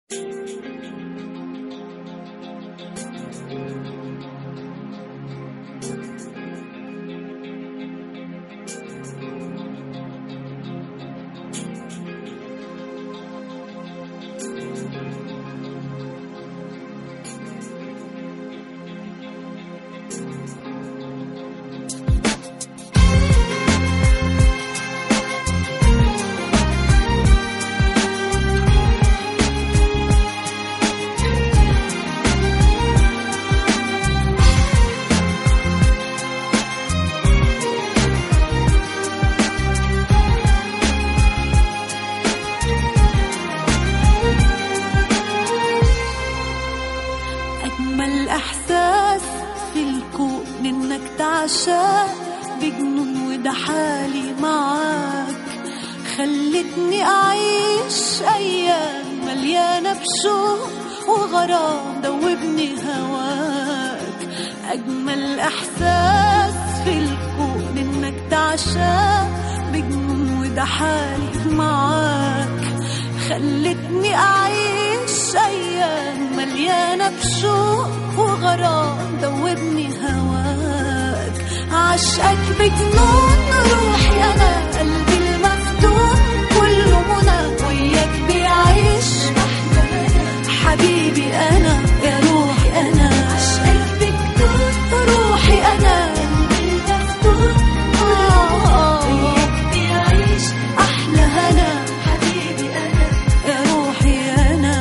أجمل إحساس في الكون إنك تعشق بجنون، وده حالي معاك. خلتني أعيش أيام مليانة بشوق وغرام، دوبني هواك. أجمل إحساس في الكون إنك تعشق بجنون، وده حالي معاك. خلتني أعيش أيام مليانة بشوق وغرام، دوبني هواك. عشقك بجنون روحي أنا، قلبي المفتون كله منى، وياك بيعيش حبيبي أنا يا روحي أنا. عشقك بجنون روحي أنا، قلبي المفتون وياك بيعيش أحلى هنا، حبيبي أنا يا روحي أنا.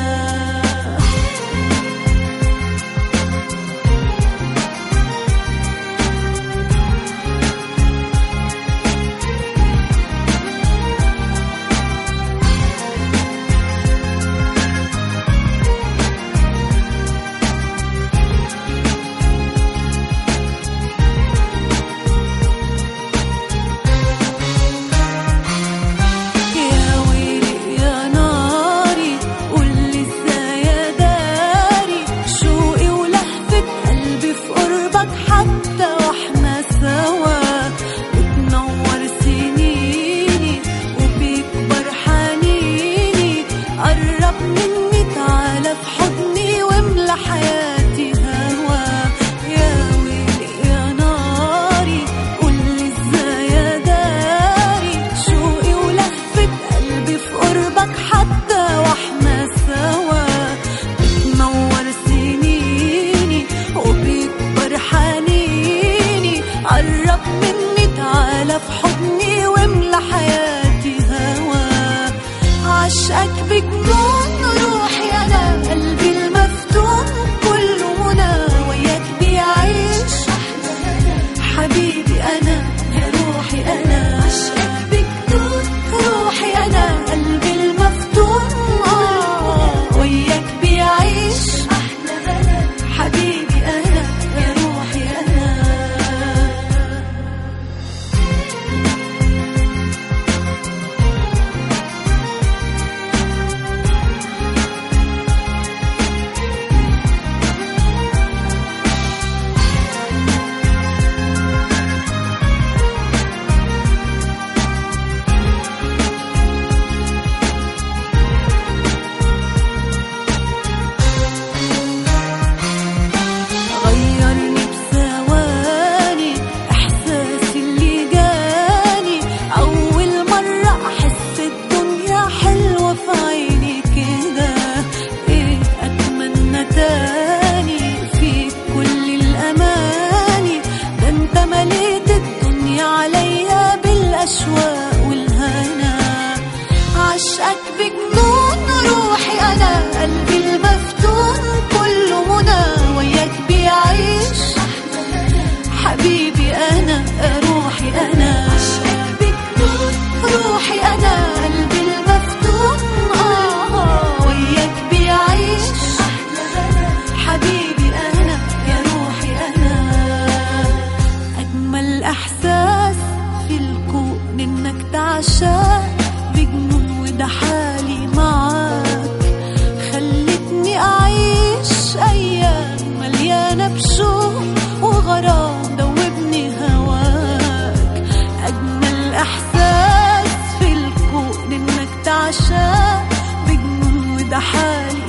قرب مني تعالى في حضني واملى حياتي هوا. عشقك بجنون روحي أنا، قلبي المفتون كل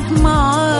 معاك.